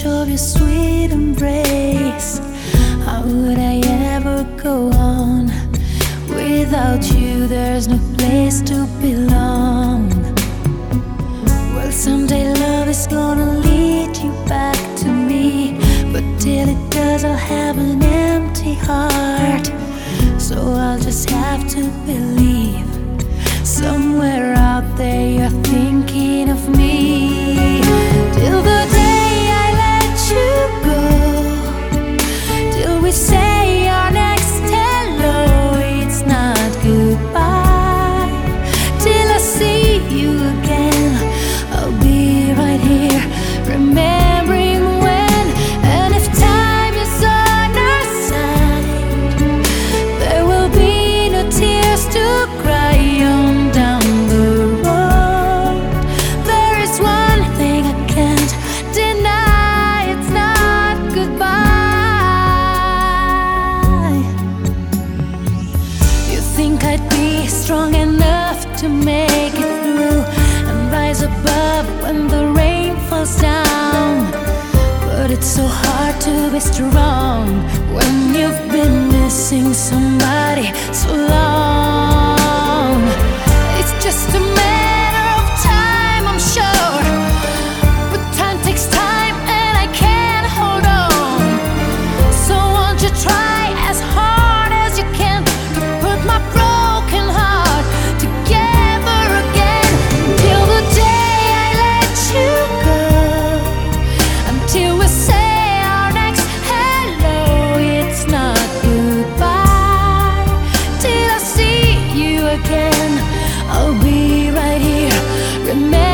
touch of your sweet embrace. How would I ever go on? Without you, there's no place to belong. Well, someday love is gonna lead you back to me, but till it does, I'll have an empty heart. So I'll just have to believe somewhere out there you're thinking of me. Till the day I let you go, till we say our next hello, it's not goodbye. Till I see you again, I'll be right here, remembering when. And if time is on our side, there will be no tears to cry on down the road. There is one thing I can't deny, it's not goodbye. You think I'd be strong enough to make it through and rise above when the rain falls down, but it's so hard to be strong when you've been missing somebody so long. It's just a matter of time, I'm sure, but time takes time and I can't hold on. So won't you try as hard as you can to put my broken heart together again. Till the day I let you go, until we say our next hello, it's not goodbye. Till I see you again, I'll be right here, remember.